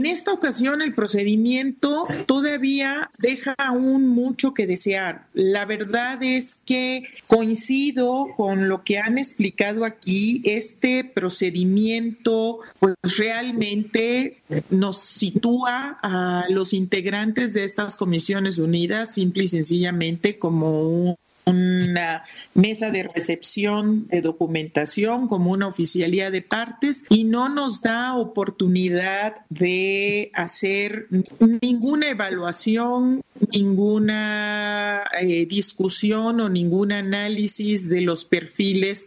esta ocasión el procedimiento todavía deja aún mucho que desear. La verdad es que coincido con lo que han explicado aquí. Este procedimiento pues realmente nos sitúa a los integrantes de estas comisiones unidas simple y sencillamente como una mesa de recepción de documentación, como una oficialía de partes, y no nos da oportunidad de hacer ninguna evaluación, ninguna discusión o ningún análisis de los perfiles